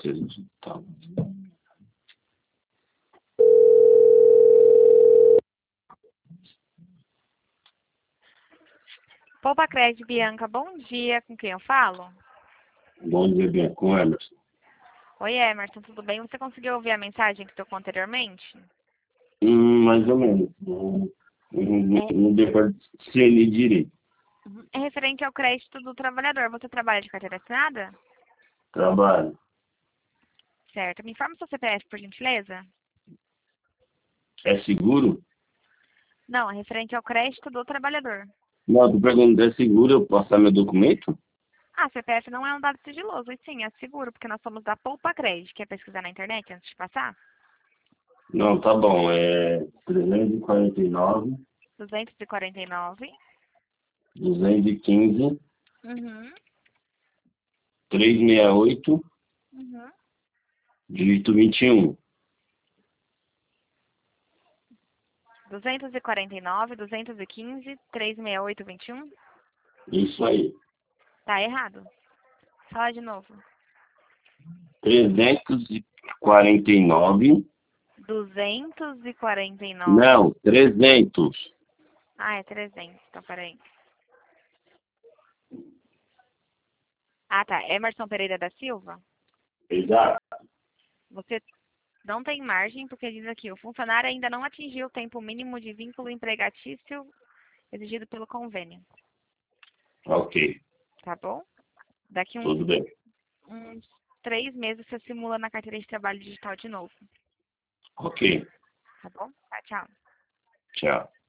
Tá. Poupa Crédito, Bianca, bom dia. Com quem eu falo? Bom dia, Bianca. Com Emerson. Oi, Emerson, tudo bem? Você conseguiu ouvir a mensagem que tocou anteriormente? Mais ou menos. Não deu para discernir direito. É referente ao crédito do trabalhador. Você trabalha de carteira assinada? Trabalho. Certo. Me informa o seu CPF, por gentileza? É seguro? Não, é referente ao crédito do trabalhador. Não, tô perguntando, é seguro eu passar meu documento? Ah, CPF não é um dado sigiloso, e sim, é seguro, porque nós somos da Poupa Crédito. Quer pesquisar na internet antes de passar? Não, tá bom. É 349, 249. 215, Uhum. 368, Uhum. dígito 21. 249, 215, 368, 21. Isso aí. Tá errado. Fala de novo. 349. 249. Não, 300. Ah, é 300. Então, peraí. Ah, tá. Emerson Pereira da Silva? Exato. Você não tem margem, porque diz aqui, o funcionário ainda não atingiu o tempo mínimo de vínculo empregatício exigido pelo convênio. Ok, Tá bom? Daqui tudo bem. uns 3 meses você simula na carteira de trabalho digital de novo. Ok, Tá bom? Tá, tchau. tchau.